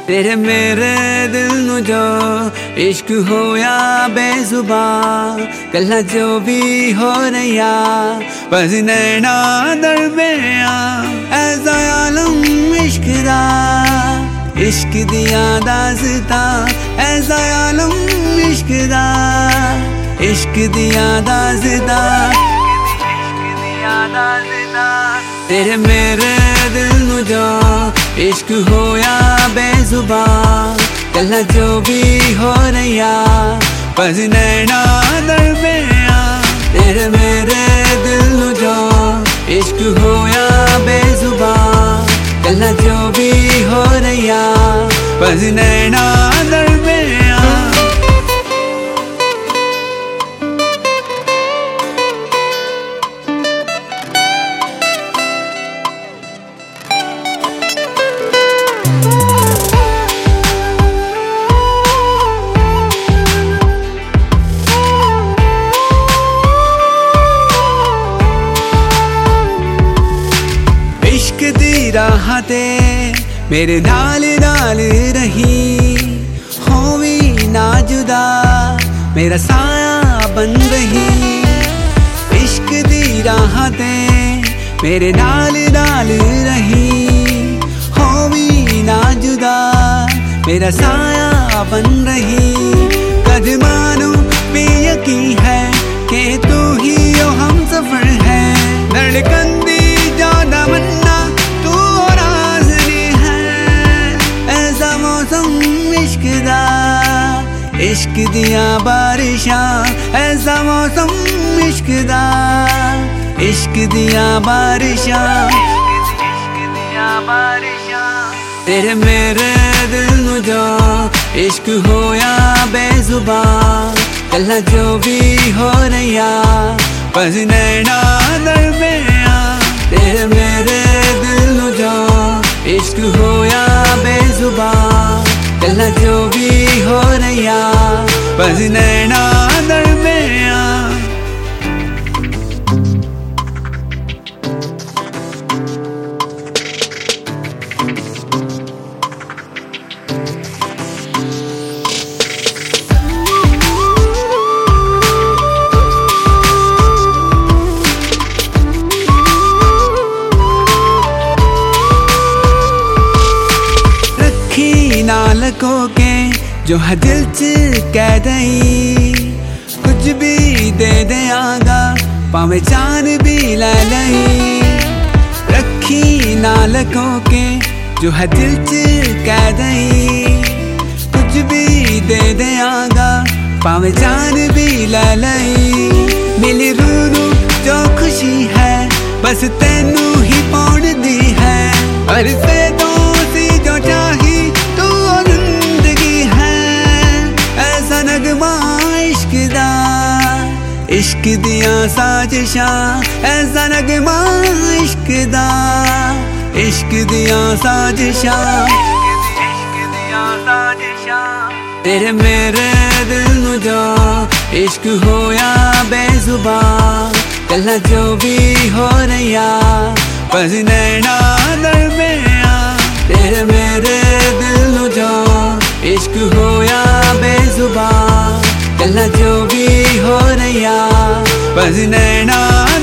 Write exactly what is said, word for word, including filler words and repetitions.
तेरे मेरे दिल नू जो इश्क होया बेजुबान, कल्ला जो भी हो रहा बस नैना दरमिया। ऐसा आलम इश्क दा, इश्क दिया दास्ता। ऐसा आलम इश्क दा, इश्क दिया दास्ता। तेरे मेरे दिल नू जो इश्क होया बेजुबान, कल्ला जो भी हो रहा बस नैना दरमिया। तेरे मेरे दिल नू जो इश्क होया बेजुबान, कल्ला जो भी हो रहा बस नैना दरमिया। इश्क दी राह ते मेरे नाल नाल रही, होवी ना जुदा मेरा साया बन रही। इश्क दी राह ते मेरे नाल नाल रही, होवी ना जुदा मेरा साया बन रही। कदमानों पे यकीन है कि तू ही यो हम सफर है। धड़कन दी जाना मन्ना तू राज़नी है। ऐसा मौसम इश्क दा, इश्क दिया बारिशां। ऐसा मौसम इश्क दा, इश्क दिया बारिशां। तेरे मेरे दिल नू जो इश्क होया बेजुबान, कल्ला जो भी हो रहा बस नैना दरमिया। तेरे मेरे दिल नू जो इश्क होया बेजुबान, कल्ला जो भी हो रहा बस नैना दरमिया। नाल को के जो है दिल च कह दई, कुछ भी दे देंगा पावे जान भी ले लई। रखी नाल को के जो है दिल च कह दई, कुछ भी दे देंगा पावे जान भी ले लई। मिली रूनू जो खुशी है बस तेनू ही पाउण दी है, और से तो सी जो चाही तू जिंदगी है। ऐसा नगमा इश्क दा, इश्क दिया साजिशां। ऐसा नगमा इश्क दा, इश्क दिया साजिशां। तेरे मेरे दिल नू जो इश्क होया बेजुबान, कल्ला जो भी हो रहा बस नैना दरमिया। तेरे मेरे दिल नू जो इश्क होया बेजुबान, कल्ला जो भी हो रहा बस नैना